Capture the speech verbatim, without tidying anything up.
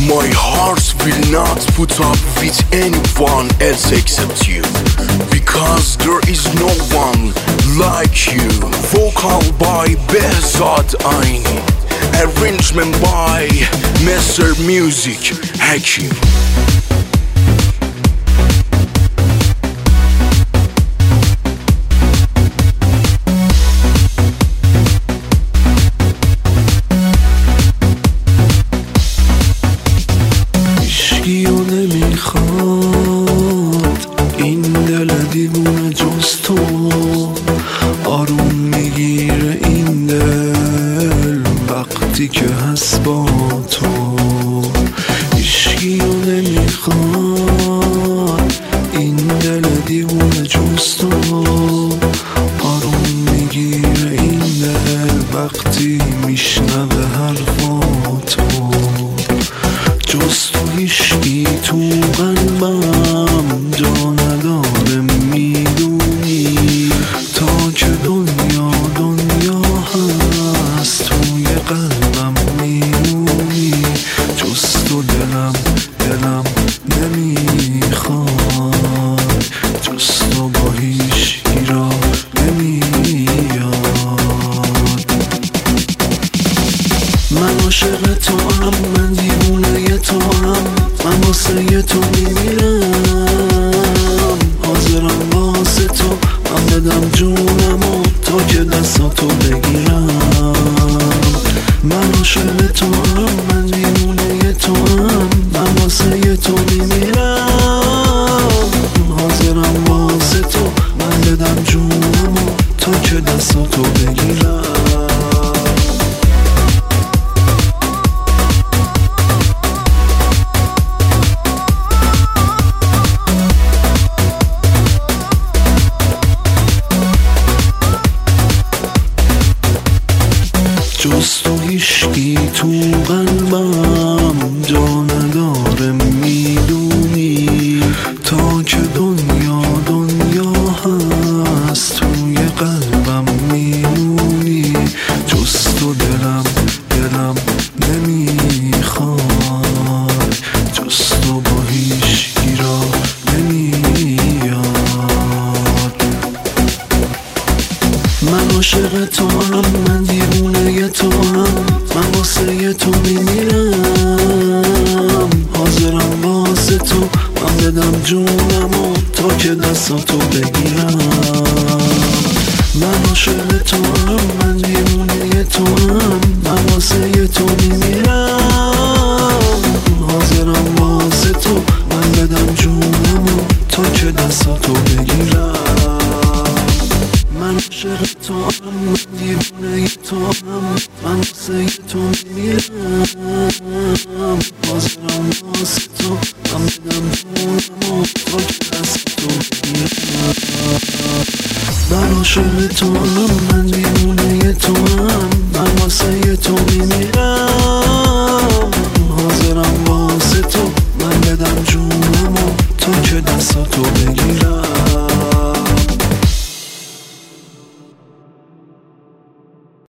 My heart will not put up with anyone else except you, because there is no one like you. Vocal by Behzad Aini, arrangement by Mister Music Hakim. هیچکیو نمیخواد این دل دیوونه جز تو، آروم میگیره این دل وقتی که هست با تو. هیچکیو نمیخواد این دل دیوونه جز تو، آروم میگیره این دل وقتی میشنوه حرفاتو. جز تو هیچکی تو قلبم جا نداره، میدونی تا که دنیا دنیا هست توی قلبم میمونی. جز تو دلم دلم نمیخواد، جز تو با هیچکی را نمیاد. من عاشق تو هم، من دیوونه تو هم، من واسه تو میمیرم. حاضرم واسه تو من بدم جونمو تا که دستاتو بگیرم. من عاشق تو هم، من دیوونه تو هم، من واسه تو میمیرم. حاضرم واسه تو من بدم جونمو تا که دستاتو بگیرم. جز تو هیچکی تو قلبم جا نداره، میدونی تا که دنیا دنیا هست توی قلبم میمونی. جز تو دلم دلم نمیخواد، جز تو با هیچکی را نمیاد. من عاشق تو هم، من دیوونه تو هم، من واسه تو میمیرم. حاضرم واسه تو من بدم جونمو تا که دستاتو بگیرم. من عاشق تو هم، من دیوونه تو هم، من واسه تو میمیرم. حاضرم واسه تو من بدم جونمو تا که دستاتو بگیرم. من عاشق تو هم، من دیوونه تو هم، من واسه تو میمیرم. حاضرم واسه تو من بدم جونمو تا که دستاتو بگیرم. من عاشق تو هم، من دیوونه تو هم، من واسه تو میمیرم.